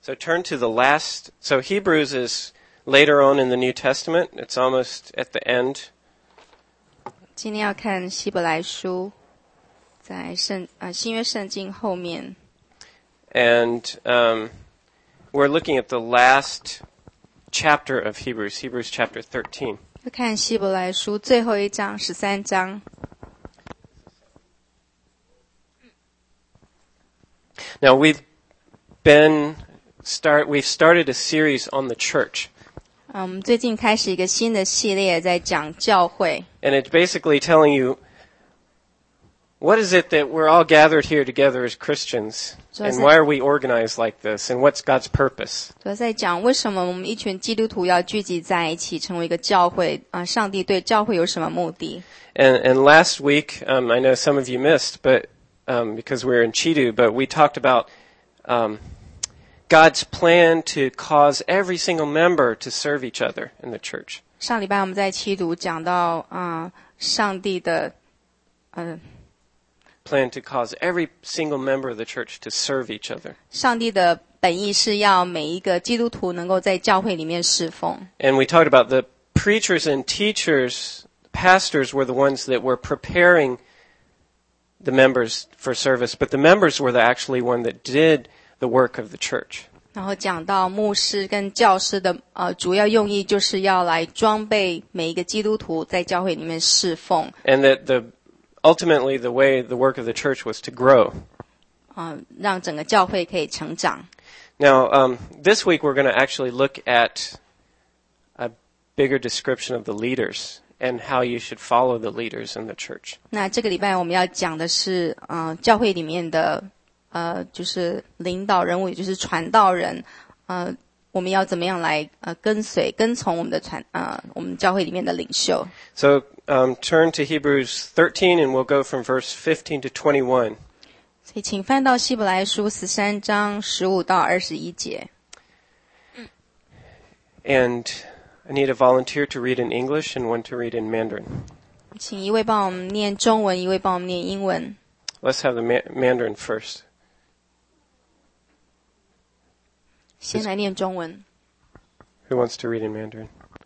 So turn to the last. So Hebrews is later on in the New Testament. It's almost at the end. 今天要看希伯来书，在新约圣经后面。 And we're looking at the last chapter of Hebrews, Hebrews chapter 13. 要看希伯来书最后一章13章。 Now we've started a series on the church. 我们最近开始一个新的系列，在讲教会。 And it's basically telling you, what is it that we're all gathered here together as Christians? And why are we organized like this? And what's God's purpose? 主要在讲为什么我们一群基督徒要聚集在一起，成为一个教会上帝对教会有什么目的？ And last week, I know some of you missed, but because we're in Chidu, but we talked about God's plan to cause every single member to serve each other in the church. 上礼拜我们在七读讲到上帝的 plan to cause every single member of the church to serve each other. 上帝的本意是要每一个基督徒能够在教会里面侍奉。 And we talked about the preachers and teachers, pastors were the ones that were preparing the members for service, but the members were the actually one that did the work of the church. 然后讲到牧师跟教师的主要用意就是要来装备每一个基督徒在教会里面侍奉。 And that ultimately the way the work of the church was to grow. 让整个教会可以成长。 Now, this week we're going to actually look at a bigger description of the leaders and how you should follow the leaders in the church. 那这个礼拜我们要讲的是教会里面的就是领导人物，也就是传道人，我们要怎么样来跟从我们的我们教会里面的领袖。 So turn to Hebrews 13 and we'll go from verse 15 to 21. 所以请翻到希伯来书13章15到21节。 And I need a volunteer to read in English and one to read in Mandarin. 请一位帮我们念中文，一位帮我们念英文。 Let's have the Mandarin first. 先来念中文。 Who wants to read in Mandarin?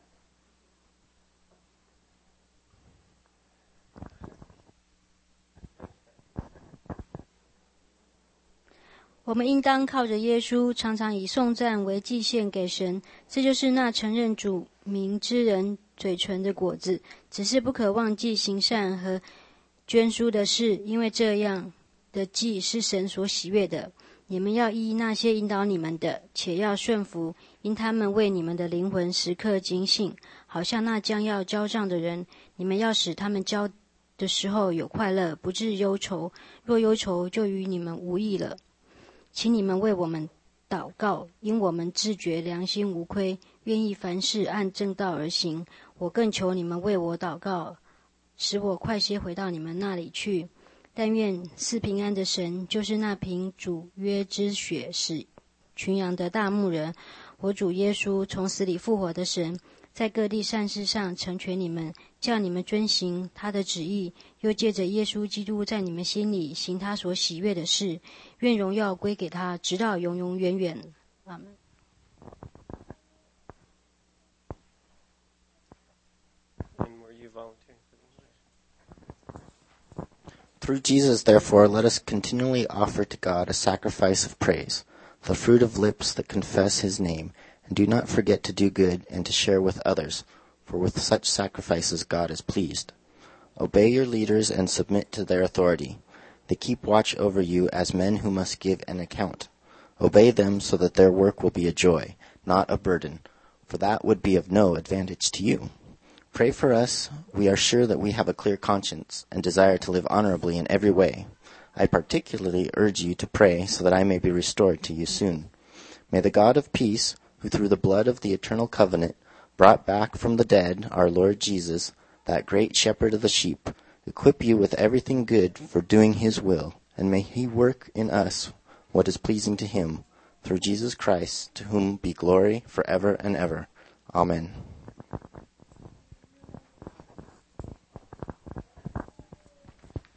我们应当靠着耶稣，常常以颂赞为祭献给神，这就是那承认主名之人嘴唇的果子。只是不可忘记行善和捐书的事，因为这样的祭是神所喜悦的。你们要依那些引导你们的，且要顺服，因他们为你们的灵魂时刻警醒，好像那将要交账的人。你们要使他们交的时候有快乐，不致忧愁。若忧愁，就与你们无益了。请你们为我们祷告，因我们自觉良心无亏，愿意凡事按正道而行。我更求你们为我祷告，使我快些回到你们那里去。但愿赐平安的神，就是那凭主约之血使群羊的大牧人，我主耶稣从死里复活的神，在各地善事上成全你们，叫你们遵行他的旨意，又借着耶稣基督在你们心里行他所喜悦的事。愿荣耀归给他，直到永永远远。阿们。 Through Jesus, therefore, let us continually offer to God a sacrifice of praise, the fruit of lips that confess his name, and do not forget to do good and to share with others, for with such sacrifices God is pleased. Obey your leaders and submit to their authority. They keep watch over you as men who must give an account. Obey them so that their work will be a joy, not a burden, for that would be of no advantage to you. Pray for us. We are sure that we have a clear conscience and desire to live honorably in every way. I particularly urge you to pray so that I may be restored to you soon. May the God of peace, who through the blood of the eternal covenant brought back from the dead our Lord Jesus, that great shepherd of the sheep, equip you with everything good for doing his will, and may he work in us what is pleasing to him, through Jesus Christ, to whom be glory forever and ever. Amen.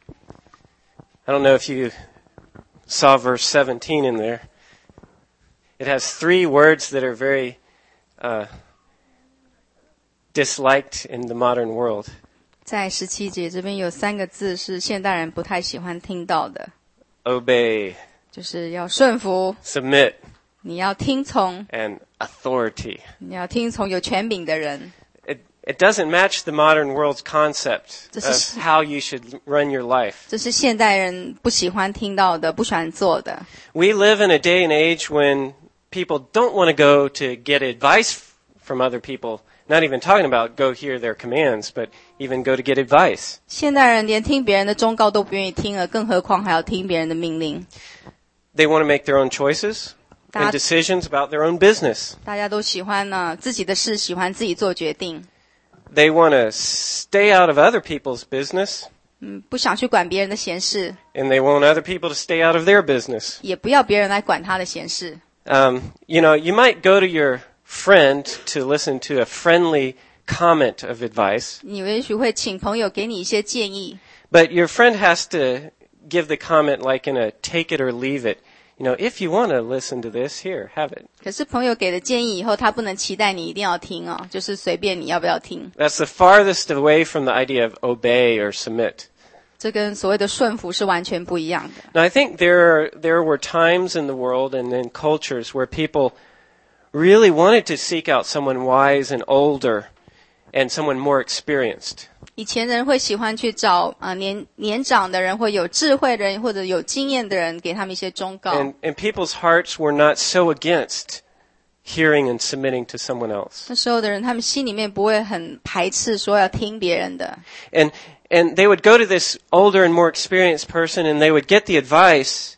I don't know if you saw verse 17 in there. It has 3 words that are very disliked in the modern world. 在17节这边有3个字是现代人不太喜欢听到的， Obey, 就是要顺服， submit, 你要听从， and authority. 你要听从有权柄的人。 It doesn't match the modern world's concept This of is- how you should run your life. 这是现代人不喜欢听到的，不喜欢做的。 We live in a day and age when people don't want to go to get advice from other people, not even talking about go hear their commands, but even go to get advice. 现代人连听别人的忠告都不愿意听了，更何况还要听别人的命令。 They want to make their own choices and That- decisions about their own business. 大家都喜欢呢自己的事，喜欢自己做决定， They want to stay out of other people's business, 不想去管别人的闲事， and they want other people to stay out of their business. 也不要别人来管他的闲事。 You might go to your friend to listen to a friendly comment of advice, 你也许会请朋友给你一些建议， but your friend has to give the comment like in a take it or leave it. If you want to listen to this, here, have it. 可是朋友给的建议以后，他不能期待你一定要听哦，就是随便你要不要听。 That's the farthest away from the idea of obey or submit. 这跟所谓的顺服是完全不一样的。 Now, I think there were times in the world and in cultures where people really wanted to seek out someone wise and older and someone more experienced. 以前人会喜欢去找年长的人，或有智慧的人，或者有经验的人，给他们一些忠告。 And people's hearts were not so against hearing and submitting to someone else. 那时候的人，他们心里面不会很排斥说要听别人的。 And they would go to this older and more experienced person and they would get the advice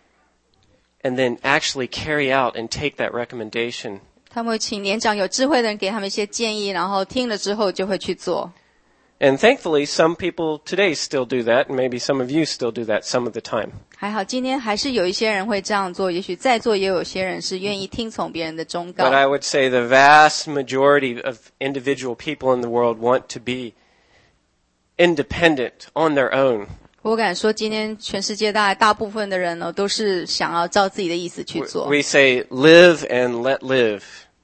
and then actually carry out and take that recommendation. 他们会请年长有智慧的人给他们一些建议，然后听了之后就会去做。 And thankfully, some people today still do that, and maybe some of you still do that some of the time. 还好，今天还是有一些人会这样做，也许在座也有些人是愿意听从别人的忠告。 But I would say the vast majority of individual people in the world want to be independent on their own. 我敢说，今天全世界大部分的人呢，都是想要照自己的意思去做， We say live and let live.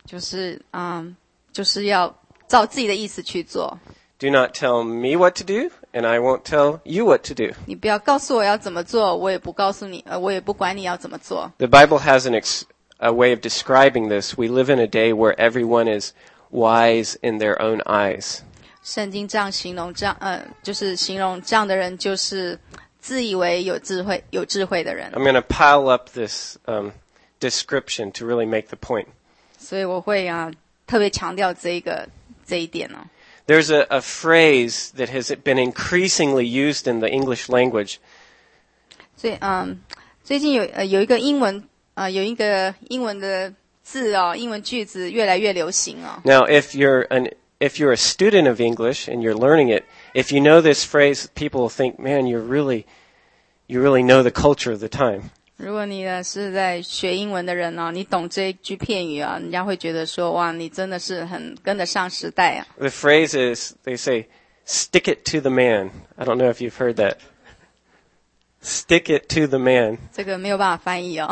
就是要照自己的意思去做。 Do not tell me what to do, and I won't tell you what to do. 你不要告诉我要怎么做，我也不告诉你，我也不管你要怎么做。 The Bible has a way of describing this. We live in a day where everyone is wise in their own eyes. 圣经这样形容，就是形容这样的人，就是自以为有智慧的人。 I'm going to pile up this description to really make the point. 所以我会特别强调这一点呢。 There's a phrase that has been increasingly used in the English language. 所以最近有一个英文的字英文句子越来越流行哦。 Now, if you're a student of English and you're learning it, if you know this phrase, people will think, "Man, you really know the culture of the time." 如果你是在学英文的人呢，你懂这一句片语啊，人家会觉得说，哇，你真的是很跟得上时代啊。 The phrase is, they say, "Stick it to the man." I don't know if you've heard that. Stick it to the man. 这个没有办法翻译哦。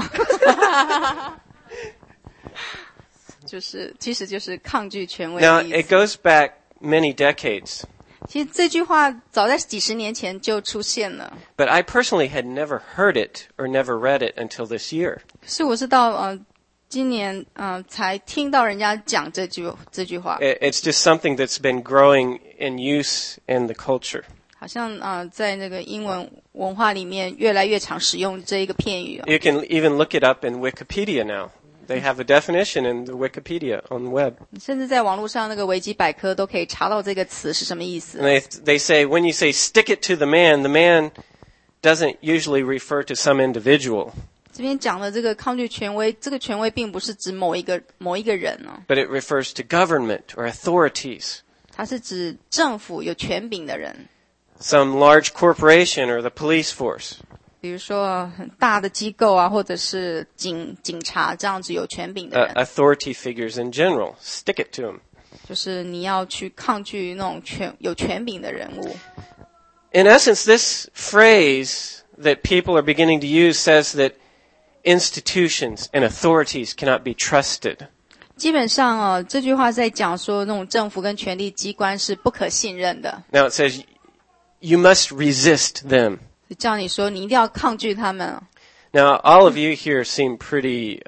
其实就是抗拒权威 Now, 的意 it 思。 goes back many decades, 其实这句话早在几十年前就出现了， but I personally had never heard it or never read it until this year. 可是我是到今年才听到人家讲这句话， It's just something that's been growing in use in the culture. 好像在那个英文文化里面越来越常使用这一个片语。 You can even look it up in Wikipedia now. They have a definition in the Wikipedia on the web. 甚至在网络上那个维基百科都可以查到这个词是什么意思。 And they say when you say stick it to the man doesn't usually refer to some individual, 这边讲的这个抗拒权威，这个权威并不是指某一个人哦， but it refers to government or authorities, 它是指政府有权柄的人， some large corporation or the police force. 比如说很大的机构啊，或者是警察这样子有权柄的人， Authority figures in general. Stick it to them. 就是你要去抗拒那种有权柄的人物。 In essence, this phrase that people are beginning to use says that institutions and authorities cannot be trusted. 基本上这句话在讲说那种政府跟权力机关是不可信任的。 Now it says, you must resist them. 叫你说你一定要抗拒他们。 Now, all of you here seem pretty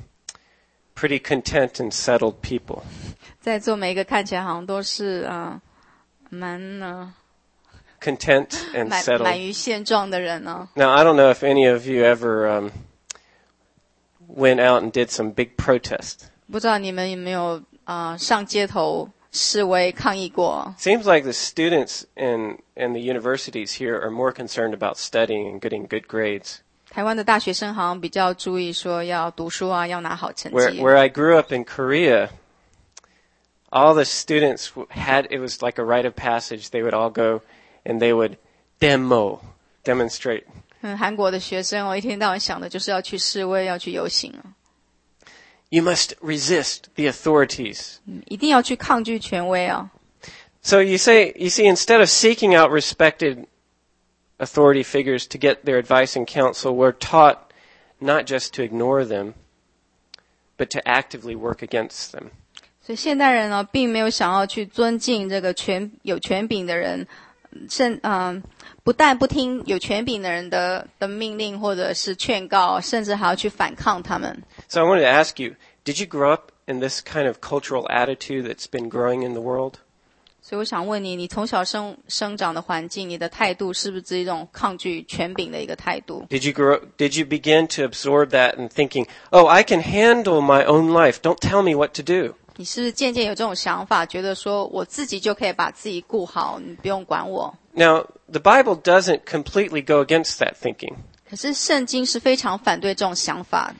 content and settled people. 在座每一个看起来好像都是蛮 Content and 满 settled. 于现状的人呢。 Now, I don't know if any of you ever went out and did some big protest. 不知道你们有没有上街头示威抗议过？ Seems like the students in the universities here are more concerned about studying and getting good grades. 台湾的大学生好像比较注意说要读书啊，要拿好成绩。 Where I grew up in Korea, all the students it was like a rite of passage. They would all go and they would demonstrate. 韩国的学生一天到晚想的就是要去示威，要去游行。 You must resist the authorities. 一定要去抗拒权威啊。 So you see, instead of seeking out respected authority figures to get their advice and counsel, we're taught not just to ignore them, but to actively work against them. 所以现代人呢，并没有想要去尊敬这个有权柄的人，不但不听有权柄的人的命令或者是劝告，甚至还要去反抗他们。 So I wanted to ask you, did you grow up in this kind of cultural attitude that's been growing in the world? 所以我想问你，你从小生长的环境，你的态度是不是一种抗拒权柄的一个态度？ Did you begin to absorb that and thinking, oh, I can handle my own life. Don't tell me what to do. 你是不是渐渐有这种想法，觉得说我自己就可以把自己顾好，你不用管我？ Now, the Bible doesn't completely go against that thinking. 可是圣经是非常反对这种想法。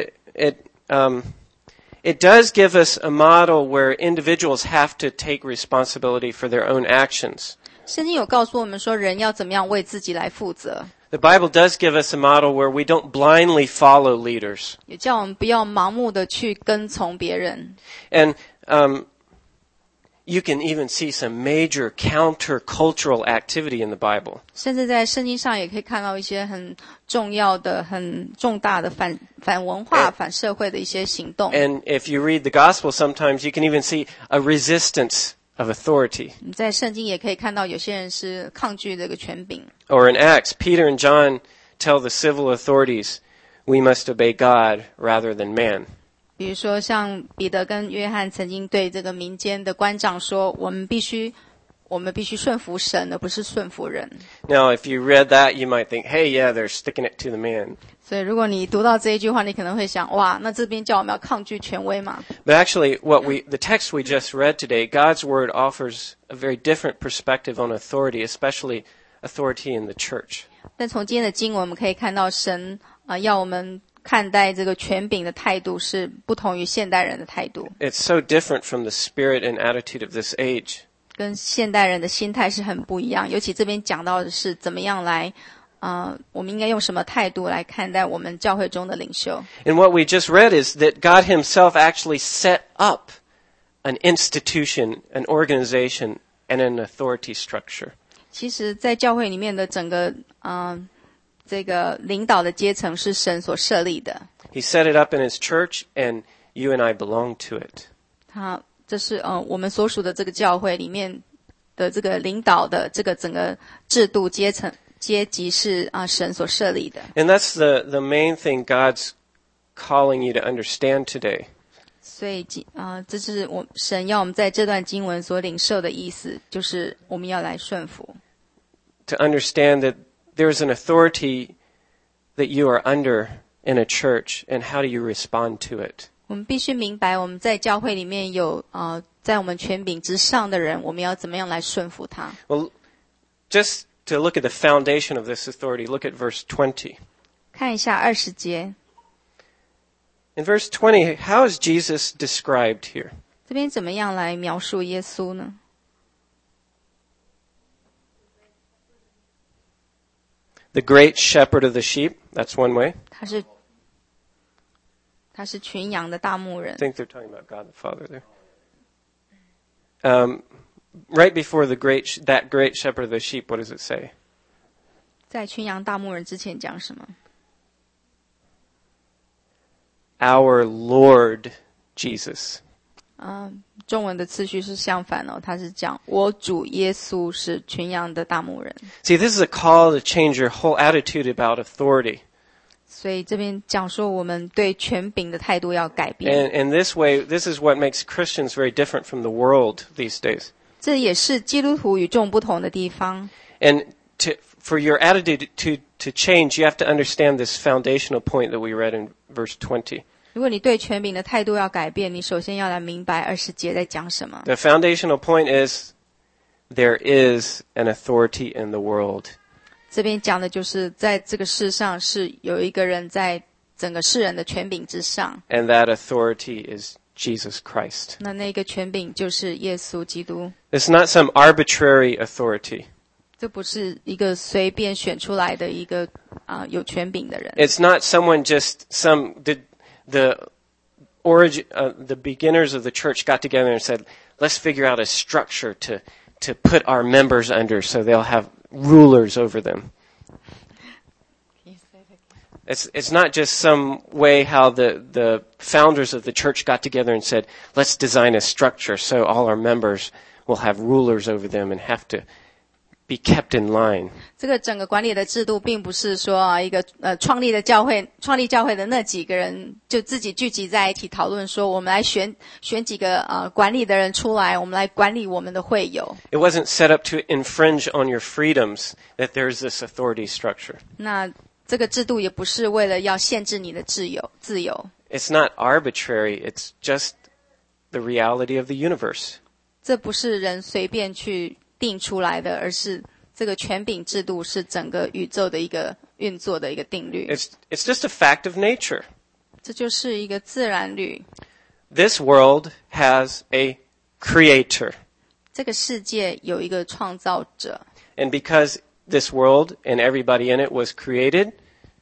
It does give us a model where individuals have to take responsibility for their own actions. 圣经有告诉我们说，人要怎么样为自己来负责。 The Bible does give us a model where we don't blindly follow leaders. 也叫我们不要盲目的去跟从别人。 And you can even see some major countercultural activity in the Bible. 甚至在圣经上也可以看到一些很重要的、很重大的反文化、反社会的一些行动。 And if you read the Gospel, sometimes you can even see a resistance of authority. 你在圣经也可以看到有些人是抗拒这个权柄。 Or in Acts, Peter and John tell the civil authorities, we must obey God rather than man. 比如说，像彼得跟约翰曾经对这个民间的官长说：“我们必须顺服神，而不是顺服人。” Now, if you read that, you might think, hey, yeah, they're sticking it to the man. 所以，如果你读到这一句话，你可能会想：哇，那这边叫我们要抗拒权威嘛？ But actually, the text we just read today, God's word offers a very different perspective on authority, especially authority in the church. 但从今天的经文，我们可以看到神要我们看待这个权柄的态度是不同于现代人的态度。 It's so different from the spirit and attitude of this age. 跟现代人的心态是很不一样，尤其这边讲到的是怎么样来，我们应该用什么态度来看待我们教会中的领袖。 And what we just read is that God himself actually set up an institution, an organization, and an authority structure. 其实，在教会里面的整个这个领导的阶层是神所设立的。 He set it up in his church, and you and I belong to it. 这是我们所属的这个教会里面的这个领导的这个整个制度阶级是神所设立的。 And that's the main thing God's calling you to understand today. 所以这是神要我们在这段经文所领受的意思，就是我们要来顺服。 To understand that there's an authority that you are under in a church, and how do you respond to it? 我们必须明白，我们在教会里面有在我们权柄之上的人，我们要怎么样来顺服他。 Well, just to look at the foundation of this authority, look at verse 20. 看一下20节， In verse 20, how is Jesus described here? 这边怎么样来描述耶稣呢？ The great shepherd of the sheep, that's one way. 他是群羊的大牧人 I。think they're talking about God the Father there. Right before that great shepherd of the sheep, what does it say? 在群羊大牧人之前讲什么？ our Lord Jesus. 中文的次序是相反哦，他是讲我主耶稣是群羊的大牧人。 See, this is a call to change your whole attitude about authority. 所以这边讲说我们对权柄的态度要改变。 And this way, this is what makes Christians very different from the world these days. 这也是基督徒与众不同的地方。 And for your attitude to change, you have to understand this foundational point that we read in verse 20. 如果你对权柄的态度要改变，你首先要来明白20节在讲什么。 The foundational point is there is an authority in the world. 这边讲的就是在这个世上是有一个人在整个世人的权柄之上， And that authority is Jesus Christ. 那个权柄就是耶稣基督。 It's not some arbitrary authority. 这不是一个随便选出来的一个有权柄的人。 It's not someone just the origin the beginners of the church got together and said, let's figure out a structure to put our members under so they'll have rulers over them. It's not just some way how the founders of the church got together and said, let's design a structure so all our members will have rulers over them and have to be kept in line. 这个整个管理的制度并不是说一个创立教会的那几个人就自己聚集在一起讨论说我们来选几个管理的人出来，我们来管理我们的会友。 It wasn't set up to infringe on your freedoms that there's this authority structure. 那这个制度也不是为了要限制你的自由。 It's not arbitrary, it's just the reality of the universe. 这不是人随便去定出来的，而是这个权柄制度是整个宇宙的一个运作的一个定律。 It's just a fact of nature. 这就是一个自然律。 This world has a creator. 这个世界有一个创造者， And because this world and everybody in it was created,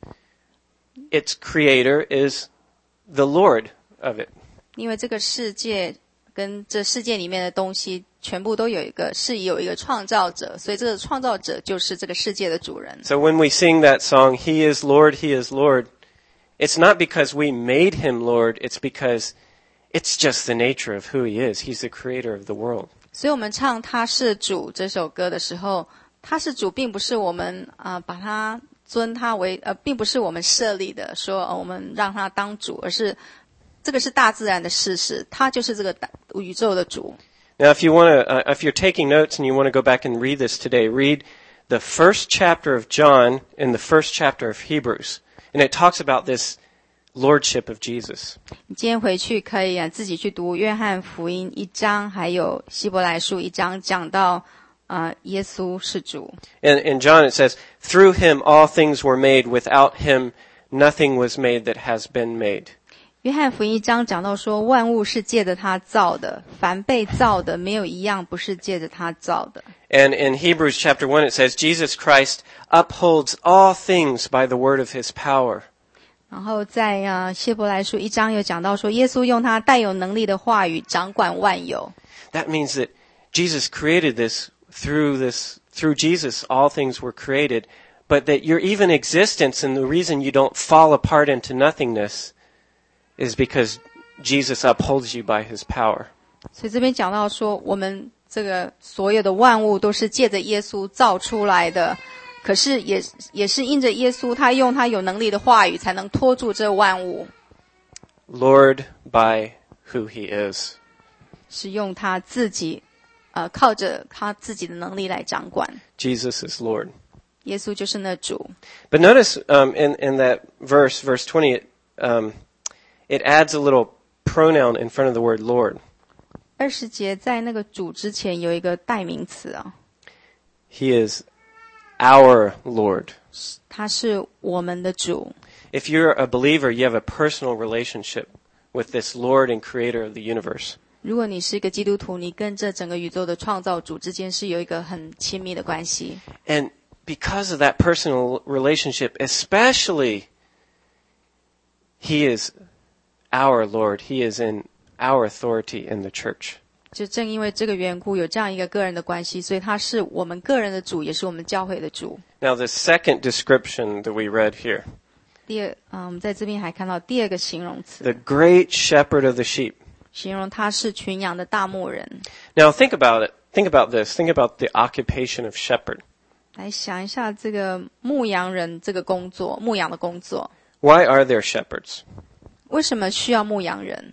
its creator is the Lord of it. 因为这个世界跟这世界里面的东西全部都有一个创造者，所以这个创造者就是这个世界的主人。 So when we sing that song, He is Lord, He is Lord, it's not because we made Him Lord, it's because it's just the nature of who He is. He's the creator of the world. 所以我们唱他是主这首歌的时候，他是主并不是我们把他尊他为并不是我们设立的说我们让他当主，而是这个是大自然的事实，他就是这个宇宙的主。 Now, if you're taking notes and you want to go back and read this today, read the first chapter of John and the first chapter of Hebrews. And it talks about this lordship of Jesus. 你今天回去可以自己去读约翰福音1章，还有希伯来书1章，讲到耶稣是主。 And in John it says, through him all things were made, without him nothing was made that has been made. 约翰福音1章讲到说，万物是借着他造的，凡被造的没有一样不是借着他造的。 And in Hebrews chapter 1 it says, Jesus Christ upholds all things by the word of his power. 然后在希伯来书1章有讲到说，耶稣用他带有能力的话语掌管万有。 That means that Jesus created this, through Jesus all things were created, but that your even existence and the reason you don't fall apart into nothingness is because Jesus upholds you by his power. 所以这边讲到说，我们这个所有的万物都是借着耶稣造出来的，可是也是因着耶稣，他用他有能力的话语才能拖住这万物。 Lord by who he is. 是用他自己靠着他自己的能力来掌管。 Jesus is Lord. 耶稣就是那主。 But notice in that verse 20, it adds a little pronoun in front of the word Lord. 20节在那个主之前有一个代名词啊， He is our Lord. 他是我们的主。 If you're a believer, you have a personal relationship with this Lord and creator of the universe. 如果你是一个基督徒，你跟这整个宇宙的创造主之间是有一个很亲密的关系。 And because of that personal relationship, especially, he is our Lord. He is in our authority in the church. 就正因为这个缘故，有这样一个个人的关系，所以他是我们个人的主，也是我们教会的主。 Now, the second description that we read here, 我们在这边还看到第二个形容词， The great shepherd of the sheep. 形容他是群羊的大牧人。 Now think about it. Think about this. Think about the occupation of shepherd. 来想一下这个牧羊人这个工作，牧羊的工作， Why are there shepherds? 为什么需要牧羊人？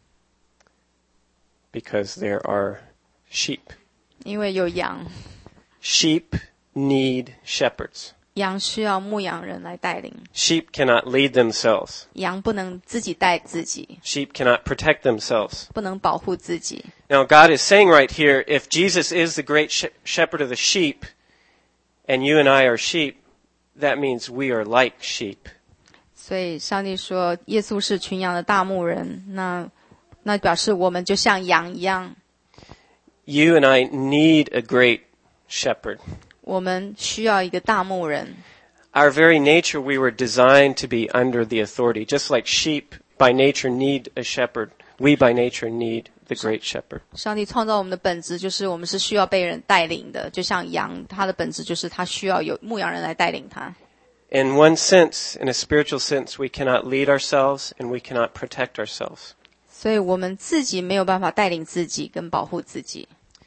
Because there are sheep. 因为有羊， Sheep need shepherds. 羊需要牧羊人来带领， Sheep cannot lead themselves. 羊不能自己带自己， Sheep cannot protect themselves. 不能保护自己。 Now God is saying right here, if Jesus is the great shepherd of the sheep, and you and I are sheep, that means we are like sheep. 所以上帝说，耶稣是群羊的大牧人，那表示我们就像羊一样， You and I need a great shepherd. 我们需要一个大牧人。 Our very nature, we were designed to be under the authority. Just like sheep by nature need a shepherd, we by nature need the great shepherd. 上帝创造我们的本质就是我们是需要被人带领的，就像羊，它的本质就是它需要有牧羊人来带领它。 In one sense, in a spiritual sense, we cannot lead ourselves and we cannot protect ourselves. 所以我们自己没有办法带领自己跟保护自己。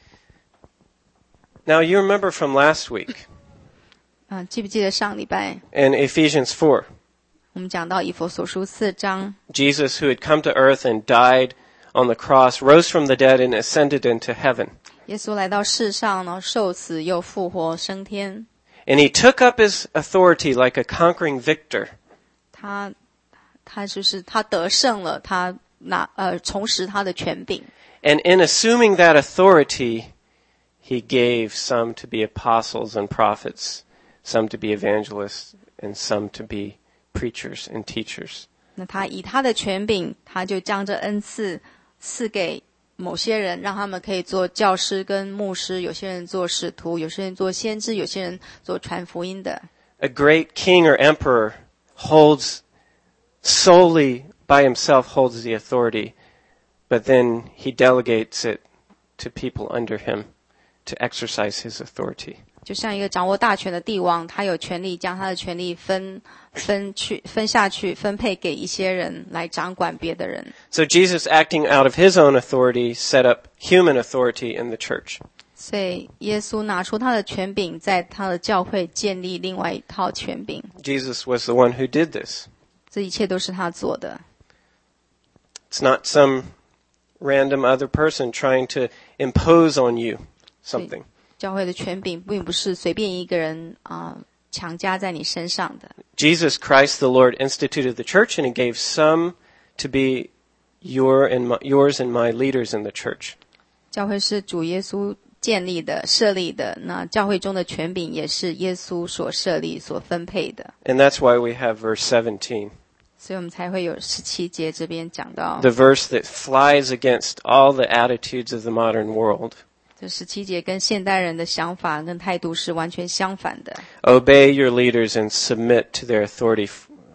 Now you remember from last week 记不记得上礼拜 in Ephesians 4, 我们讲到以弗所书4章， Jesus who had come to earth and died on the cross rose from the dead and ascended into heaven. 耶稣来到世上呢，受死又复活升天。 And he took up his authority like a conquering victor. 他就是他得胜了，他重拾他的权柄。 And in assuming that authority, he gave some to be apostles and prophets, some to be evangelists, and some to be preachers and teachers. 那他以他的权柄，他就将这恩赐赐给某些人，让他们可以做教师跟牧师，有些人做使徒，有些人做先知，有些人做传福音的。 A great king or emperor holds solely by himself holds the authority, but then he delegates it to people under him to exercise his authority. 就像一个掌握大权的帝王，他有权利将他的权利分下去，分配给一些人来掌管别的人。 So Jesus, acting out of his own authority, set up human authority in the church. 所以耶稣拿出他的权柄，在他的教会建立另外一套权柄。 Jesus was the one who did this. 这一切都是他做的， It's not some random other person trying to impose on you something. 教会的权柄并不是随便一个人强加在你身上的。 Jesus Christ the Lord instituted the church, and he gave some to be yours and my leaders in the church. 教会是主耶稣建立的、设立的，那教会中的权柄也是耶稣所设立、所分配的。 And that's why we have verse 17, 所以我们才会有17节这边讲到， the verse that flies against all the attitudes of the modern world. 这17节跟现代人的想法跟态度是完全相反的。 Obey your leaders and submit to their authority.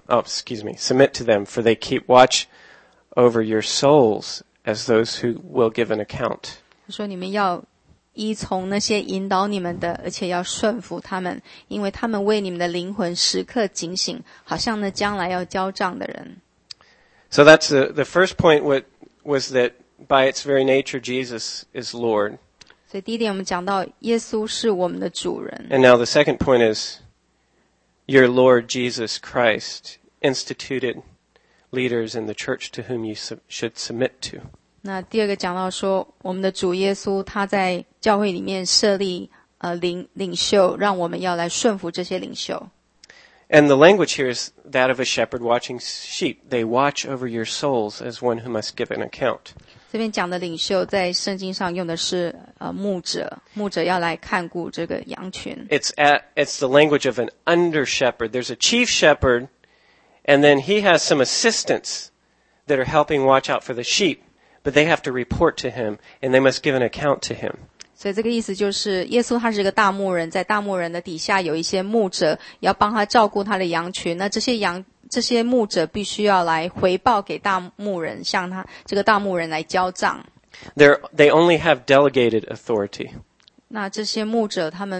Submit to them, for they keep watch over your souls as those who will give an account. 他说你们要依从那些引导你们的，而且要顺服他们，因为他们为你们的灵魂时刻警醒，好像那将来要交账的人。 So that's the first point was that by its very nature, Jesus is Lord. 所以第一点我们讲到耶稣是我们的主人。 And now the second point is your Lord Jesus Christ instituted leaders in the church to whom you should submit to. 那第二个讲到说，我们的主耶稣他在教会里面设立领袖，让我们要来顺服这些领袖。 And the language here is that of a shepherd watching sheep. They watch over your souls as one who must give an account. 这边讲的领袖在圣经上用的是牧者，牧者要来看顾这个羊群。 It's the language of an under shepherd. There's a chief shepherd, and then he has some assistants that are helping watch out for the sheep, but they have to report to him, and they must give an account to him. 所以这个意思就是，耶稣他是一个大牧人，在大牧人的底下有一些牧者，要帮他照顾他的羊群。那这些牧者必须要来回报给大牧人，向他这个大牧人来交账。 They only have delegated authority. 那这些牧者他们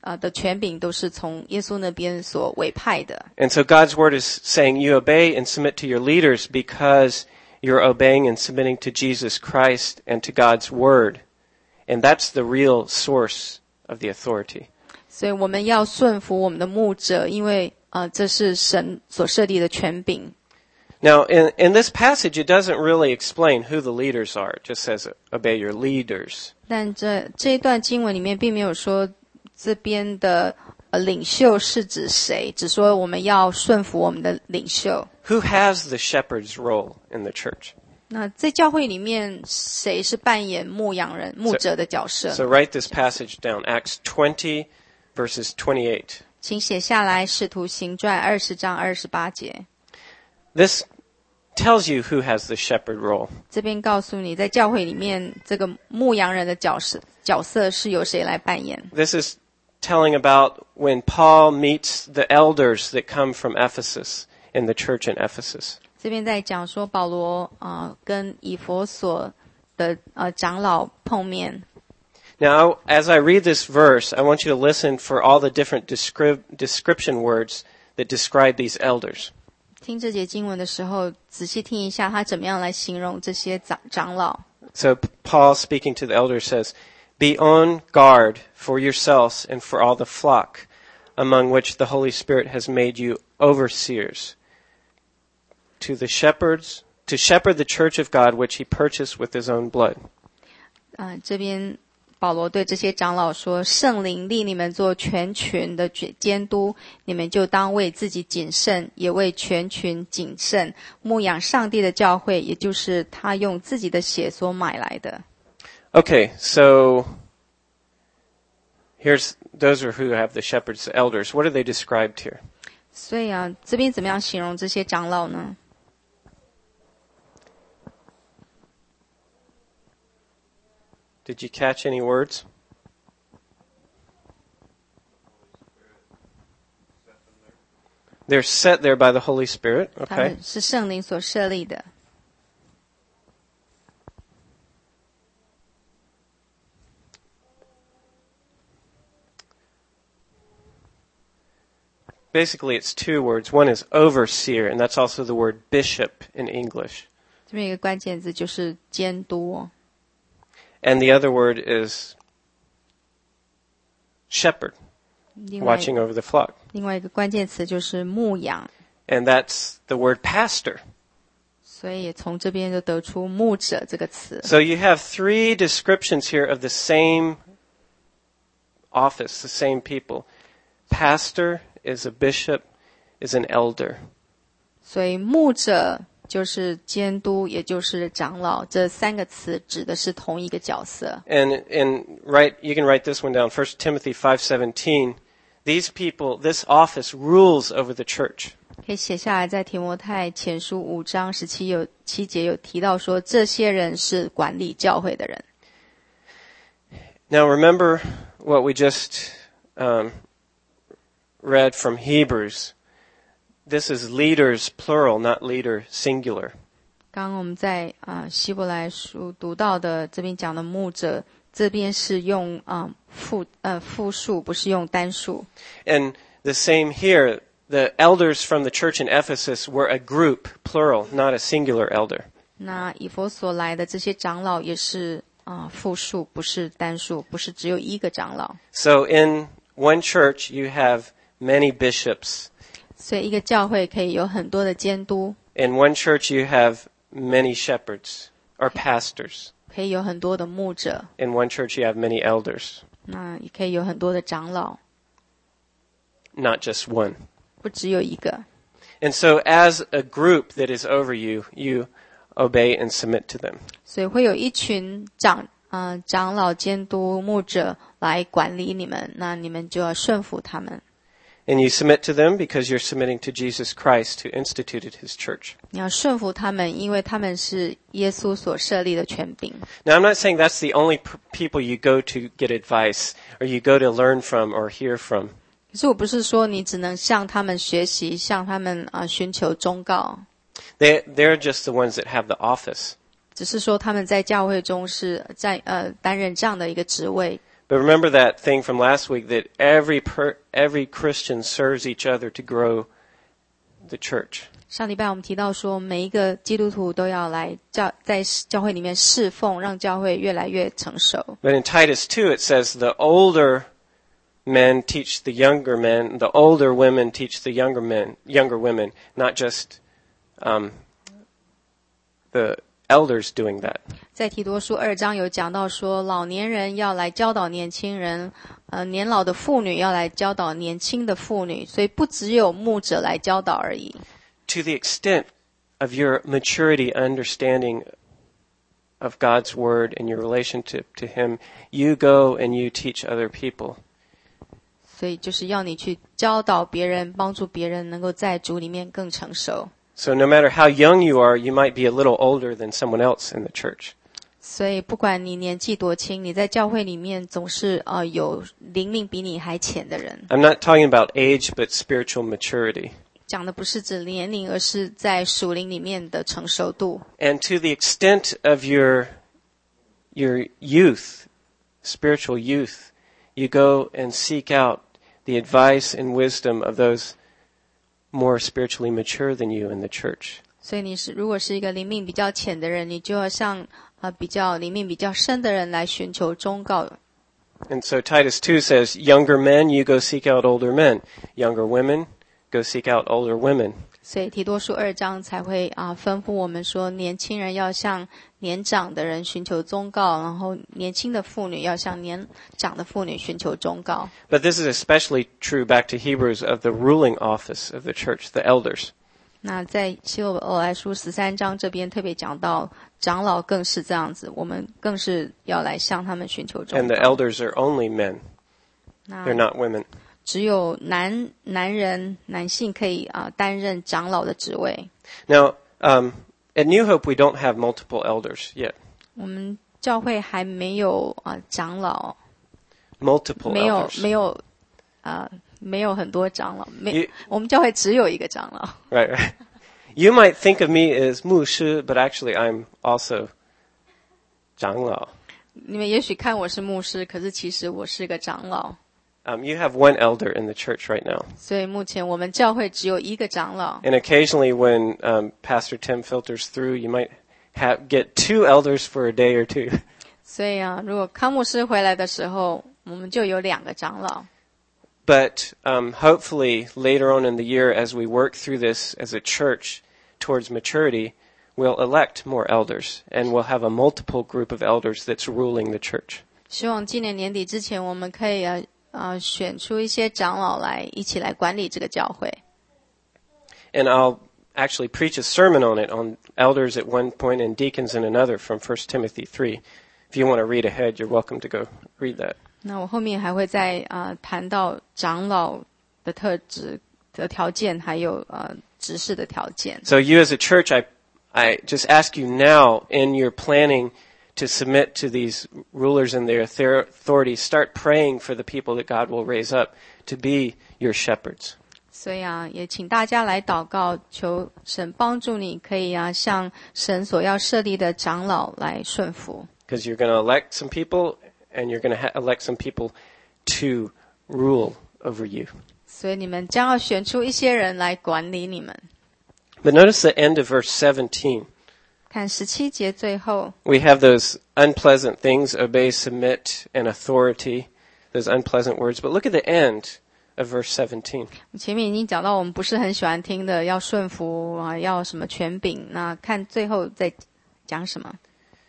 的权柄都是从耶稣那边所委派的。 And so God's word is saying you obey and submit to your leaders because you're obeying and submitting to Jesus Christ and to God's word. And that's the real source of the authority. 所以我们要顺服我们的牧者，因为这是神所设立的权柄。 Now, in this passage, it doesn't really explain who the leaders are. It just says obey your leaders. 但这一段经文里面并没有说这边的领袖是指谁，只说我们要顺服我们的领袖。 Who has the shepherd's role in the church? 那在教会里面，谁是扮演牧羊人、牧者的角色？ So write this passage down, Acts 20, verses 28. 请写下来，《使徒行传》20章28节。 This tells you who has the shepherd role. 这边告诉你，在教会里面，这个牧羊人的角色是由谁来扮演？ This is telling about when Paul meets the elders that come from Ephesus in the church in Ephesus. 这边在讲说保罗跟以弗所的长老碰面。 Now, as I read this verse, I want you to listen for all the different description words that describe these elders. 听这节经文的时候，仔细听一下他怎么样来形容这些长老。 So Paul, speaking to the elders, says, "Be on guard for yourselves and for all the flock, among which the Holy Spirit has made you overseers, to shepherd the church of God, which he purchased with his own blood." 这边保罗对这些长老说：“圣灵立你们做全群的监督，你们就当为自己谨慎，也为全群谨慎，牧养上帝的教会，也就是他用自己的血所买来的。” Okay, so those are who have the shepherds, the elders. What are they described here? 所以这边怎么样形容这些长老呢？ Did you catch any words? They're set there by the Holy Spirit, 他 okay? 们是圣灵所设立的。 Basically, it's two words. One is overseer, and that's also the word bishop in English. 这边有一个关键字就是监督。 And the other word is shepherd, 另外 watching over the flock. 另外一个关键词就是牧养， And that's the word pastor. 所以从这边就得出牧者这个词。 So you have three descriptions here of the same office, the same people. Pastor is a bishop, is an elder. 所以牧者就是监督，也就是长老，这三个词指的是同一个角色。 And you can write this one down. 1 Timothy 5:17. These people, this office rules over the church. 可以写下来，在提摩太前书5章17节有提到说，这些人是管理教会的人。 Now remember what we just read from Hebrews. This is leaders plural, not leader singular. 刚刚我们在希伯来书读到的这边讲的牧者，这边是用复数，不是用单数。 And the same here, the elders from the church in Ephesus were a group, plural, not a singular elder. 那以弗所来的这些长老也是复数，不是单数，不是只有一个长老。 So in one church, you have many bishops. 所以一个教会可以有很多的监督， In one church, you have many shepherds or pastors. 可以有很多的牧者， In one church, you have many elders, 那也可以有很多的长老， not just one. 不只有一个。 And so as a group that is over you, you obey and submit to them. 所以会有一群长老、监督、牧者来管理你们，那你们就要顺服他们。 And you submit to them because you're submitting to Jesus Christ who instituted his church. 你要顺服他们，因为他们是耶稣所设立的权柄。 Now, I'm not saying that's the only people you go to get advice or you go to learn from or hear from. 可是我不是说你只能向他们学习，向他们寻求忠告， They're just the ones that have the office. 只是说他们在教会中是在担任这样的一个职位。 But remember that thing from last week that every Christian serves each other to grow the church. 上礼拜我们提到说，每一个基督徒都要来在教会里面侍奉，让教会越来越成熟。 But in Titus 2, it says the older men teach the younger men, the older women teach the younger women, not just the elders doing that. 在提多书2章有讲到说，老年人要来教导年轻人，年老的妇女要来教导年轻的妇女，所以不只有牧者来教导而已。 To the extent of your maturity, understanding of God's word and your relationship to Him, you go and you teach other people. 所以就是要你去教导别人，帮助别人能够在主里面更成熟。 So no matter how young you are, you might be a little older than someone else in the church. 所以不管你年纪多轻，你在教会里面总是有灵命比你还浅的人。 I'm not talking about age, but spiritual maturity. 讲的不是指年龄，而是在属灵里面的成熟度。 And to the extent of your youth, spiritual youth, you go and seek out the advice and wisdom of those more spiritually mature than you in the church. 所以你如果是一个灵命比较浅的人，你就要向比较灵命比较深的人来寻求忠告。 And so Titus 2 says, younger men, you go seek out older men. Younger women, go seek out older women. 所以提多书2章才会吩咐我们说，年轻人要向年长的人寻求忠告，然后年轻的妇女要向年长的妇女寻求忠告。 But this is especially true back to Hebrews of the ruling office of the church, the elders. 那在希伯来书13章这边特别讲到，长老更是这样子，我们更是要来向他们寻求忠告。 And the elders are only men. They're not women. 只有男性可以担任长老的职位。 Now, at New Hope, we don't have multiple elders yet. 我们教会还没有长老， Multiple 没有很多长老，我们教会只有一个长老。 Right. You might think of me as 牧师, but actually I'm also 长老. 你们也许看我是牧师，可是其实我是个长老。 You have one elder in the church right now. 所以目前我们教会只有一个长老。 And occasionally when Pastor Tim filters through, you might get 2 elders for a day or 2. 所以如果康牧师回来的时候，我们就有2个长老。 But hopefully later on in the year, as we work through this as a church towards maturity, we'll elect more elders, and we'll have a multiple group of elders that's ruling the church. 希望今年年底之前，我们可以选出一些长老来一起来管理这个教会。 And I'll actually preach a sermon on it, on elders at one point and deacons in another from 1 Timothy 3. If you want to read ahead, you're welcome to go read that. 那我后面还会再谈到长老的特质的条件，还有执事的条件。 So you as a church, I just ask you now in your planning to submit to these rulers and their authority, start praying for the people that God will raise up to be your shepherds. 所以也请大家来祷告，求神帮助你，可以向神所要设立的长老来顺服。 Because you're going to elect some people, and you're going to elect some people to rule over you. 所以你们将要选出一些人来管理你们。 But notice the end of verse 17. 看17节最后 We have those unpleasant things, obey, submit, and authority, those unpleasant words. But look at the end of verse 17. 前面已经讲到我们不是很喜欢听的，要顺服要什么权柄。那看最后在讲什么？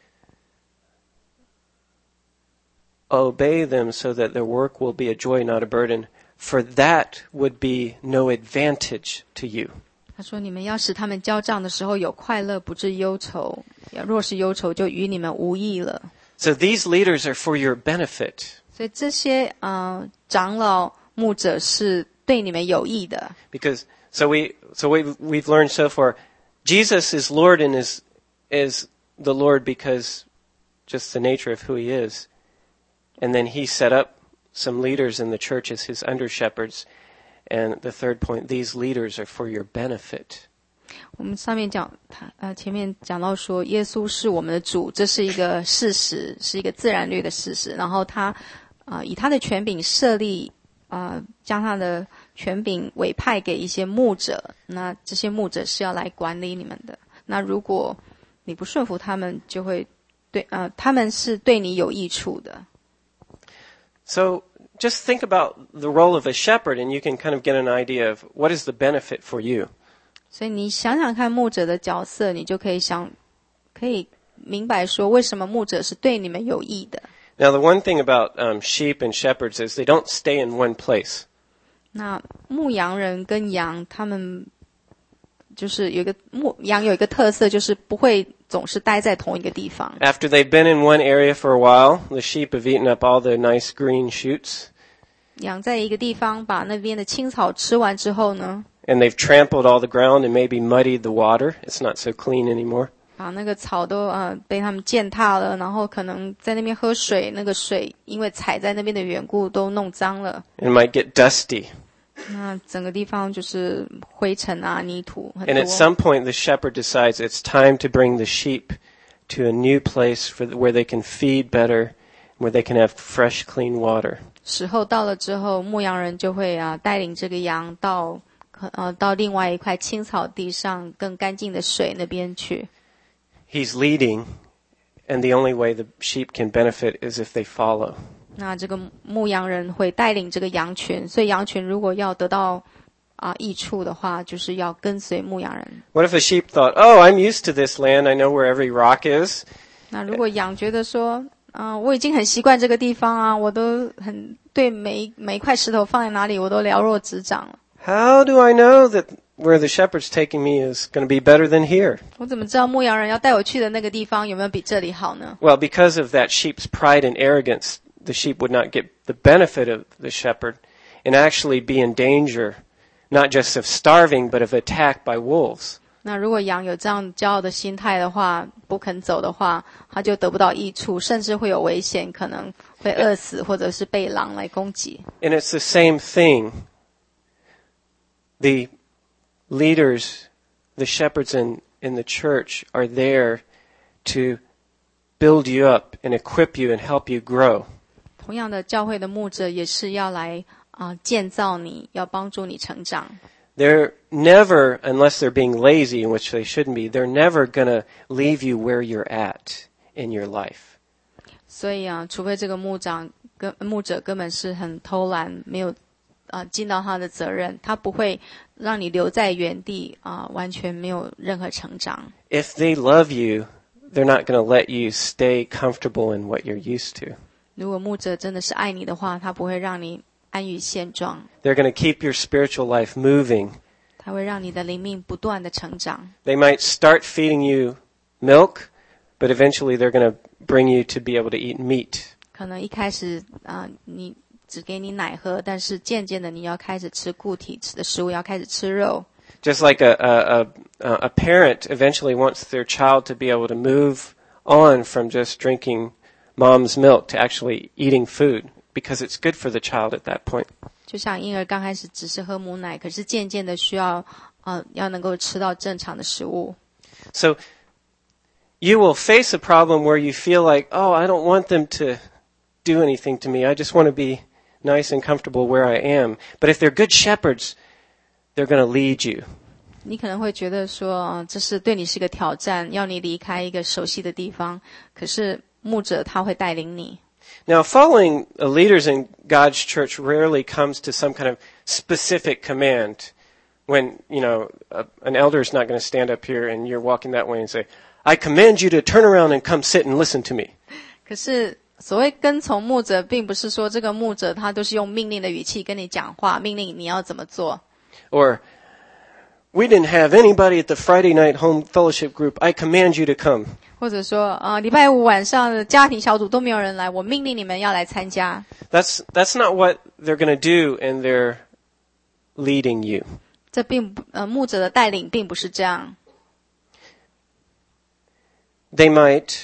Obey them so that their work will be a joy, not a burden, for that would be no advantage to you. 他说：“你们要使他们交账的时候有快乐，不致忧愁。若是忧愁，就与你们无益了。” So these leaders are for your benefit. 所以这些长老牧者是对你们有益的。 Because we've learned so far, Jesus is Lord and is the Lord because just the nature of who He is, and then He set up some leaders in the church as His under shepherds. And the third point, these leaders are for your benefit. 我们上面前面讲到说，耶稣是我们的主，这是一个事实，是一个自然律的事实。然后他以他的权柄设立将他的权柄委派给一些牧者，那这些牧者是要来管理你们的。那如果你不顺服他们，就会他们是对你有益处的。 So just think about the role of a shepherd and you can kind of get an idea of what is the benefit for you. 所以你想想看牧者的角色，你就可以明白说为什么牧者是对你们有益的。 Now the one thing about sheep and shepherds is they don't stay in one place. 那牧羊人跟羊，他们就是羊有一个特色，就是不会总是待在同一个地方。 After they've been in one area for a while, the sheep have eaten up all the nice green shoots. 羊在一个地方把那边的青草吃完之后呢， And they've trampled all the ground and maybe muddied the water. It's not so clean anymore. 把那个草都被他们践踏了，然后可能在那边喝水，那个水因为踩在那边的缘故都弄脏了。 It might get dusty. 那整个地方就是灰尘啊、泥土很 And at 多。 some point, the shepherd decides it's time to bring the sheep to a new place where they can feed better, where they can have fresh, clean water. 时候到了之后，牧羊人就会带领这个羊到另外一块青草地上更干净的水那边去。 He's leading, and the only way the sheep can benefit is if they follow. 那这个牧羊人会带领这个羊群，所以羊群如果要得到益处的话，就是要跟随牧羊人。 What if a sheep thought, "Oh, I'm used to this land. I know where every rock is." 那如果羊觉得说，我已经很习惯这个地方啊，我都对每一块石头放在哪里，我都了若指掌了。 How do I know that where the shepherd's taking me is going to be better than here? 我怎么知道牧羊人要带我去的那个地方有没有比这里好呢？ Well, because of that sheep's pride and arrogance, the sheep would not get the benefit of the shepherd and actually be in danger, not just of starving, but of attack by wolves. 那如果羊有这样骄傲的心态的话，不肯走的话，他就得不到益处，甚至会有危险，可能会饿死，或者是被狼来攻击。 And it's the same thing. The leaders, the shepherds in the church are there to build you up and equip you and help you grow. 同样的，教会的牧者也是要来建造你，要帮助你成长。 They're never, unless they're being lazy, in which they shouldn't be, they're never going to leave you where you're at in your life. 所以除非这个牧者根本是很偷懒，没有尽到他的责任，他不会让你留在原地完全没有任何成长。 If they love you, they're not going to let you stay comfortable in what you're used to. 如果牧者真的是爱你的话，他不会让你安于现状， They're going to keep your spiritual life moving. 他会让你的灵命不断的成长。 They might start feeding you milk, but eventually they're going to bring you to be able to eat meat. 可能一开始你只给你奶喝，但是渐渐的你要开始吃固体的食物，要开始吃肉。 Just like a parent eventually wants their child to be able to move on from just drinking mom's milk to actually eating food because it's good for the child at that point. 就像婴儿刚开始只是喝母奶，可是渐渐的需要要能够吃到正常的食物。 So you will face a problem where you feel like, oh, I don't want them to do anything to me. I just want to be nice and comfortable where I am. But if they're good shepherds, they're going to lead you. 你可能会觉得说，这是对你是个挑战，要你离开一个熟悉的地方。可是牧者他会带领你。 Now, following leaders in God's church rarely comes to some kind of specific command. When, an elder is not going to stand up here and you're walking that way and say, I command you to turn around and come sit and listen to me. 可是所谓跟从牧者，并不是说这个牧者他都是用命令的语气跟你讲话，命令你要怎么做。 Or, we didn't have anybody at the Friday night home fellowship group. I command you to come. 或者说礼拜五晚上的家庭小组都没有人来，我命令你们要来参加。 That's not what they're going to do, and they're leading you. 这牧者的带领并不是这样。 They might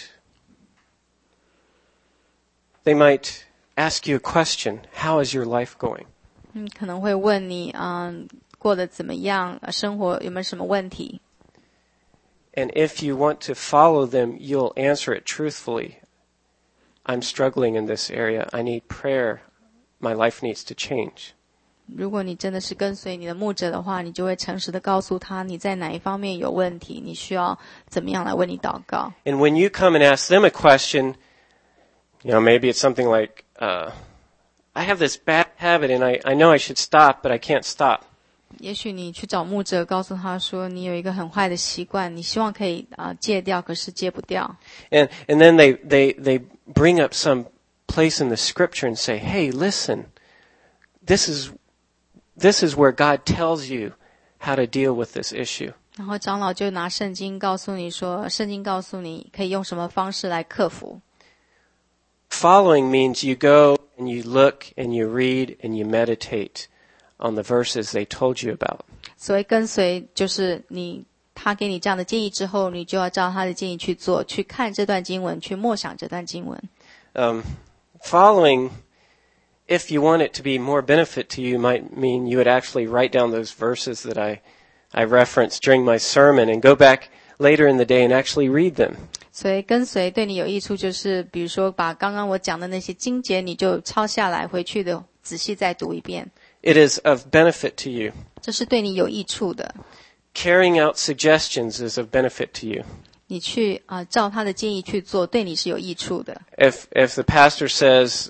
ask you a question. How is your life going? 可能会问你过得怎么样，生活有没有什么问题。 And if you want to follow them, you'll answer it truthfully. I'm struggling in this area. I need prayer. My life needs to change. 如果你真的是跟随你的牧者的话，你就会诚实的告诉他你在哪一方面有问题，你需要怎么样来为你祷告。 And when you come and ask them a question, maybe it's something like, I have this bad habit and I know I should stop, but I can't stop. 也许你去找牧者，告诉他说你有一个很坏的习惯，你希望可以戒掉，可是戒不掉。 And then they bring up some place in the scripture and say, hey, listen, this is where God tells you how to deal with this issue. 然后长老就拿圣经告诉你说，圣经告诉你可以用什么方式来克服。 Following means you go and you look and you read and you meditate on the verses they told you about. 所谓跟随，就是他给你这样的建议之后，你就要照他的建议去做，去看这段经文，去默想这段经文。 Following, if you want it to be more benefit to you, might mean you would actually write down those verses that I referenced during my sermon and go back later in the day and actually read them. 所以跟随对你有益处，就是比如说把刚刚我讲的那些经节，你就抄下来，回去的仔细再读一遍。 It is of benefit to you. 这是对你有益处的。 Carrying out suggestions is of benefit to you. 你去照他的建议去做，对你是有益处的。 If the pastor says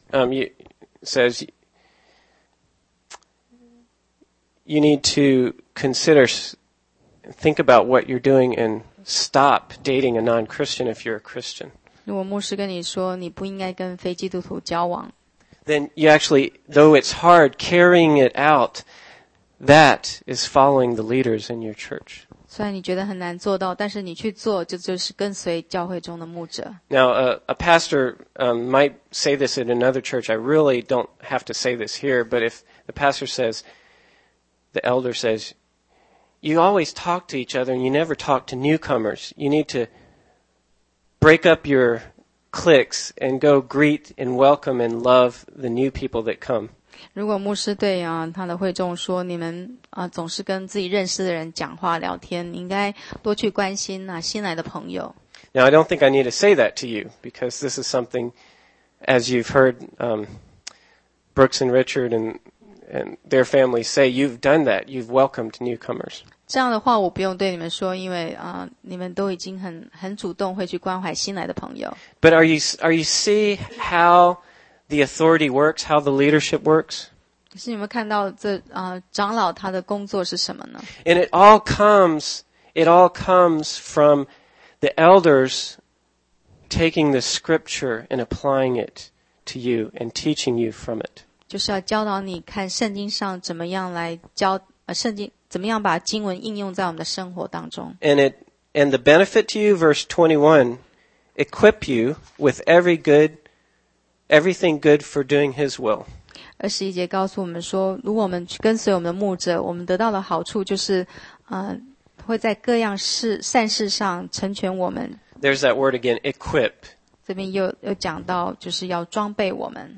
you need to think about what you're doing and stop dating a non-Christian if you're a Christian. 如果牧师跟你说你不应该跟非基督徒交往， Then you actually, though it's hard, carrying it out, that is following the leaders in your church. 虽然你觉得很难做到，但是你去做，就是跟随教会中的牧者。 Now, a pastor might say this in another church. I really don't have to say this here, but if the pastor says, the elder says, you always talk to each other and you never talk to newcomers. You need to break up your cliques and go greet and welcome and love the new people that come. 如果牧师对他的会众说，你们总是跟自己认识的人讲话聊天，你应该多去关心新来的朋友。 Now, I don't think I need to say that to you because this is something, as you've heard Brooks and Richard and their families say, you've done that. You've welcomed newcomers. 这样的话我不用对你们说，因为你们都已经很主动会去关怀新来的朋友。 But are you see how the authority works, how the leadership works? 可是你们看到这长老他的工作是什么呢？ And it all comes from the elders taking the scripture and applying it to you and teaching you from it. 就是要教导你看圣经上怎么样来圣经怎么样把经文应用在我们的生活当中。 And the benefit to you, verse 21, equip you with everything good for doing his will. 21节告诉我们说，如果我们去跟随我们的牧者，我们得到的好处就是会在各样善事上成全我们。 There's that word again, equip. 这边又讲到就是要装备我们。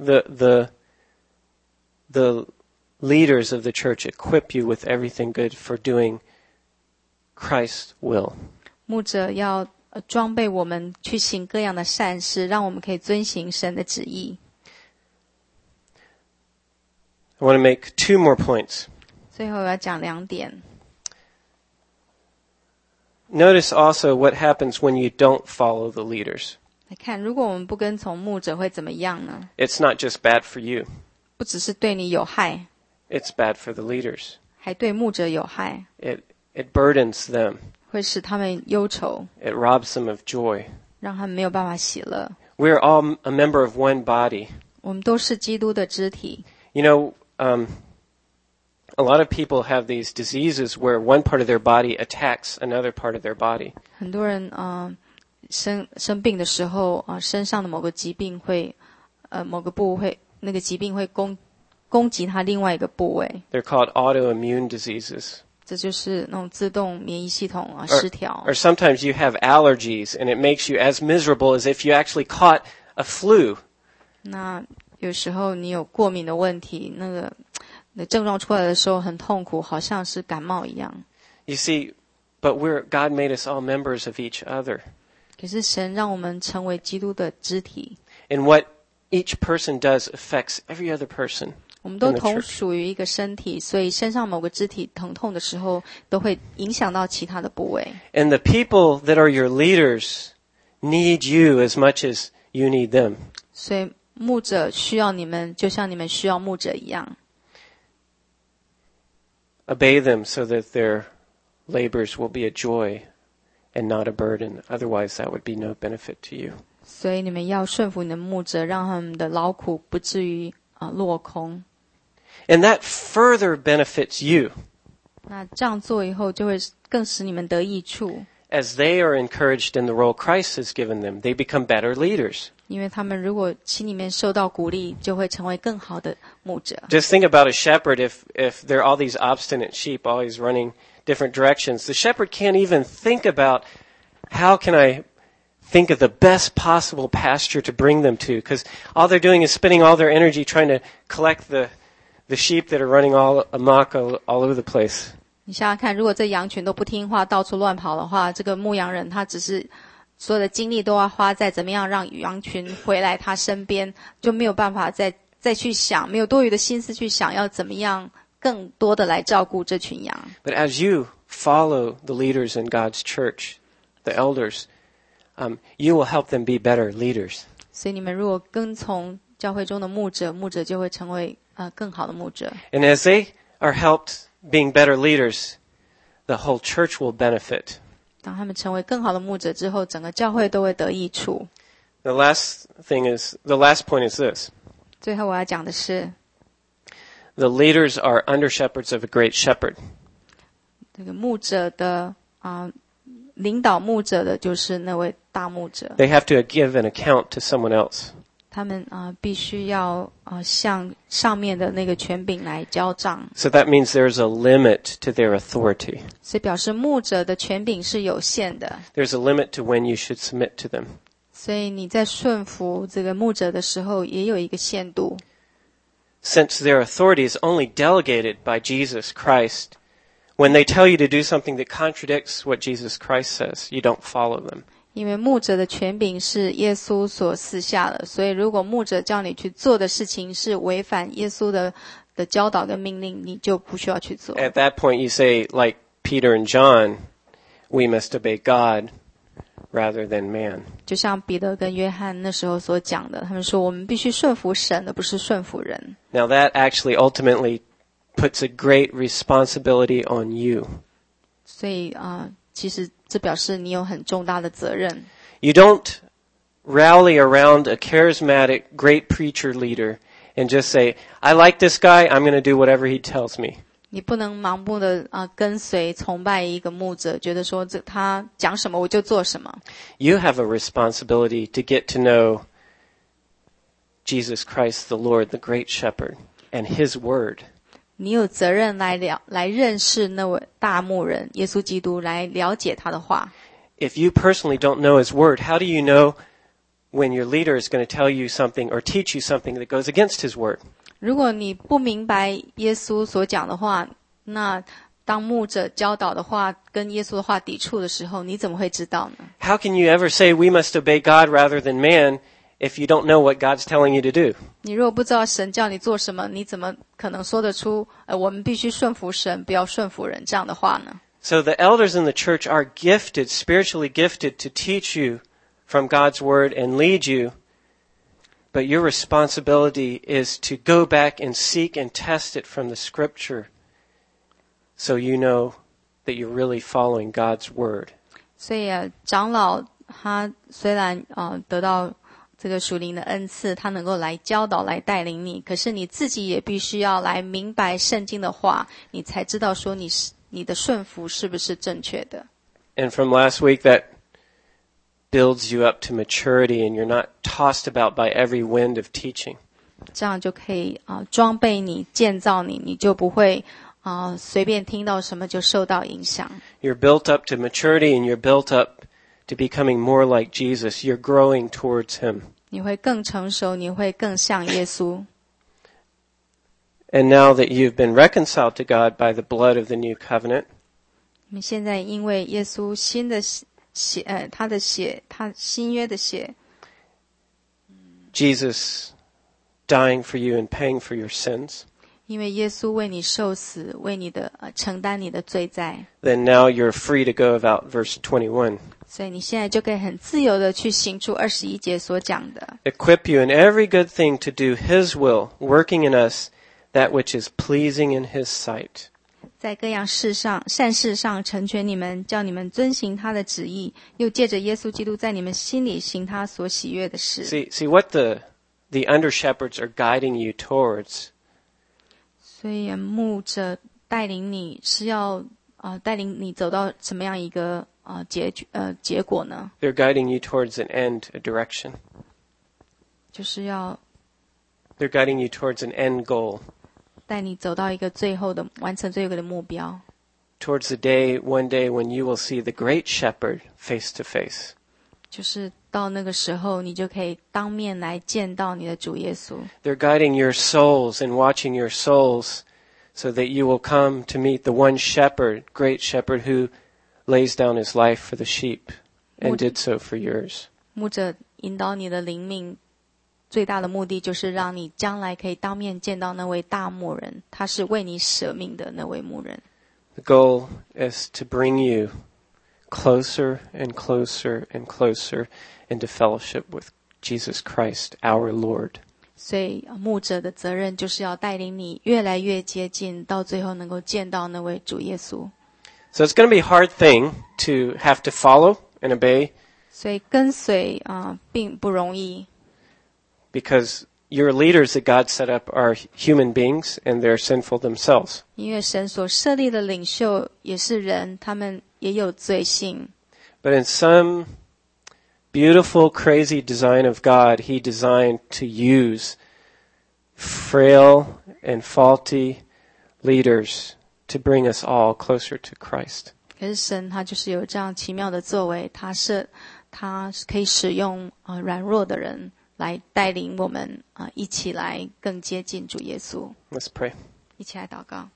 The leaders of the church equip you with everything good for doing Christ's will. 牧者要装备我们去行各样的善事，让我们可以遵行神的旨意。 I want to make 2 more points. 最后我要讲2点。 Notice also what happens when you don't follow the leaders. 来看，如果我们不跟从牧者会怎么样呢？ It's not just bad for you. 不只是对你有害， It's bad for the leaders. 还对牧者有害， It burdens them. 会使他们忧愁， It robs them of joy. 让他们没有办法喜乐。 We're all a member of one body. 我们都是基督的肢体。 You know, a lot of people have these diseases where one part of their body attacks another part of their body. 很多人生病的时候身上的某个疾病会某个部位那个疾病会攻击他另外一个部位。 They're called autoimmune diseases. 这就是那种自动免疫系统失调。 Or sometimes you have allergies and it makes you as miserable as if you actually caught a flu. 那有时候你有过敏的问题，那个症状出来的时候很痛苦，好像是感冒一样。 You see, but God made us all members of each other. 可是神让我们成为基督的肢体。 And what each person does affects every other person. 我们都 in the 同 church. 属于一个身体，所以身上某个肢体疼痛的时候，都会影响到其他的部位。 And the people that are your leaders need you as much as you need them. 所以牧者需要你们，就像你们需要牧者一样。 Obey them so that their labors will be a joy and not a burden. Otherwise, that would be no benefit to you. 所以你们要顺服你的牧者，让他们的劳苦不至于落空。 And that further benefits you 那这样做以后，就会更使你们得益处， as they are encouraged in the role Christ has given them. They become better leaders. 因为他们如果心里面受到鼓励，就会成为更好的牧者。 Just think about a shepherd if there are all these obstinate sheep always running different directions. The shepherd can't even think about how can I think of the best possible pasture to bring them to, because all they're doing is spending all their energy trying to collect the sheep that are running all amok all over the place. 你想想看，如果这羊群都不听话，到处乱跑的话，这个牧羊人他只是所有的精力都要花在怎么样让羊群回来他身边，就没有办法再去想，没有多余的心思去想要怎么样更多的来照顾这群羊。 But as you follow the leaders in God's church, the elders, you will help them be better leaders. 所以你们如果跟从教会中的牧者，牧者就会成为更好的牧者。 And as they are helped being better leaders, the whole church will benefit. 当他们成为更好的牧者之后，整个教会都会得益处。 The last point is this. 最后我要讲的是， The leaders are under shepherds of a great shepherd. 这个牧者的领导牧者的就是那位大牧者， They have to give an account to someone else. 他们必须要向上面的那个权柄来交账， So that means there's a limit to their authority. 所以表示牧者的权柄是有限的。 There's a limit to when you should submit to them. 所以你在顺服这个牧者的时候，也有一个限度。 Since their authority is only delegated by Jesus Christ, when they tell you to do something that contradicts what Jesus Christ says, you don't follow them. 因为牧者的权柄是耶稣所赐下的，所以如果牧者叫你去做的事情是违反耶稣的教导跟命令，你就不需要去做。 At that point, you say, like Peter and John, we must obey God rather than man. 就像彼得跟约翰那时候所讲的，他们说我们必须顺服神，而不是顺服人。 Now that actually ultimately puts a great responsibility on you. 所以其实这表示你有很重大的责任。 You don't rally around a charismatic, great preacher leader and just say, I like this guy, I'm going to do whatever he tells me. 你不能盲目的跟随崇拜一个牧者，觉得说他讲什么我就做什么。 You have a responsibility to get to know Jesus Christ, the Lord, the great shepherd, and his word. 你有责任来认识那位大牧人耶稣基督，来了解他的话。 If you personally don't know his word, how do you know when your leader is going to tell you something or teach you something that goes against his word? 如果你不明白耶稣所讲的话，那当牧者教导的话跟耶稣的话抵触的时候，你怎么会知道呢？ How can you ever say we must obey God rather than man if you don't know what God's telling you to do? 你如果不知道神叫你做什么，你怎么可能说得出我们必须顺服神，不要顺服人这样的话呢？ So the elders in the church are gifted, spiritually gifted, to teach you from God's word and lead you. But your responsibility is to go back and seek and test it from the scripture so you know that you're really following God's word. 所以长老他虽然得到这个属灵的恩赐，他能够来教导来带领你，可是你自己也必须要来明白圣经的话，你才知道说你的顺服是不是正确的。 And from last week, that builds you up to maturity and you're not tossed about by every wind of teaching. 这样就可以装备你建造你，你就不会随便听到什么就受到影响。 You're built up to maturity and you're built up to becoming more like Jesus. You're growing towards him. 你会更成熟，你会更像耶稣。 And now that you've been reconciled to God by the blood of the new covenant, 你们现在因为耶稣新的血，他的血，他新约的血， Jesus dying for you and paying for your sins, 因为耶稣为你受死，为你的承担你的罪债， then now you're free to go about verse 21. 所以你现在就可以很自由的去行出21节所讲的， Equip you in every good thing to do His will, working in us that which is pleasing in His sight. 在各样事上善事上成全你们，叫你们遵行他的旨意，又借着耶稣基督在你们心里行他所喜悦的事。 See what the under shepherds are guiding you towards. 所以牧者带领你是要带领你走到什么样一个结果呢？ They're guiding you towards an end, a direction. 就是要 They're guiding you towards an end goal, 带你走到一个最后的完成最后的目标， towards one day when you will see the great shepherd face to face. 就是到那个时候你就可以当面来见到你的主耶稣。 They're guiding your souls and watching your souls so that you will come to meet the one shepherd, great shepherd who lays down his life for the sheep and did so for yours. 牧者引导你的灵命最大的目的就是让你将来可以当面见到那位大牧人，他是为你舍命的那位牧人。 The goal is to bring you closer and closer and closer into fellowship with Jesus Christ, our Lord. 所以牧者的责任就是要带领你越来越接近，到最后能够见到那位主耶稣。 So it's going to be a hard thing to have to follow and obey 所以跟随并不容易， because your leaders that God set up are human beings and they're sinful themselves. 因为神所设立的领袖也是人，他们也有罪性。 But in some beautiful, crazy design of God, He designed to use frail and faulty leaders to bring us all closer to Christ. 可是神他就是有这样奇妙的作为，他可以使用软弱的人来带领我们一起来更接近主耶稣。 Let's pray. 一起来祷告。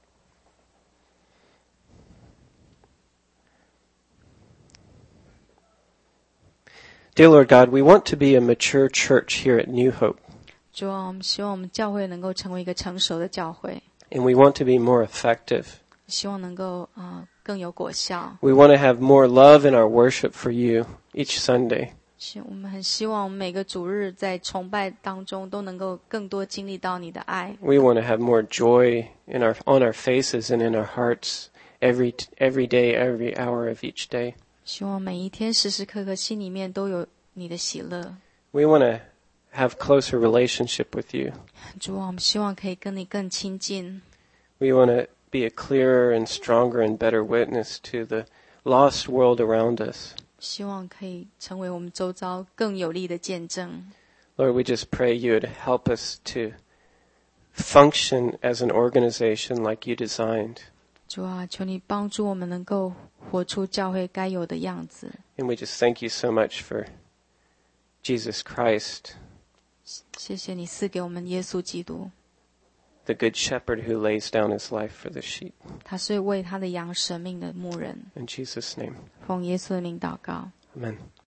Dear Lord God, we want to be a mature church here at New Hope, 主啊，我们希望我们教会能够成为一个成熟的教会， and we want to be more effective. 希望能够更有果效。 We want to have more love in our worship for you each Sunday. 我们很希望我们每个主日在崇拜当中都能够更多经历到你的爱。 We want to have more joy on our faces and in our hearts every day, every hour of each day. 希望每一天时时刻刻心里面都有你的喜乐。 We want to have closer relationship with you. 主啊，我们希望可以跟你更亲近。 We want to be a clearer and stronger and better witness to the lost world around us. 希望可以成为我们周遭更有力的见证。 Lord, we just pray you would help us to function as an organization like you designed. 主啊，求你帮助我们能够活出教会该有的样子。 And we just thank you so much for Jesus Christ, 谢谢你赐给我们耶稣基督， the good shepherd who lays down his life for the sheep. 他是为他的羊舍命的牧人。 In Jesus' name, 奉耶稣的名祷告。 amen.